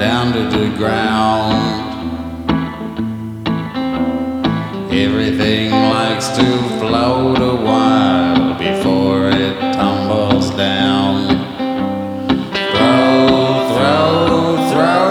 down to the ground. Everything likes to float away.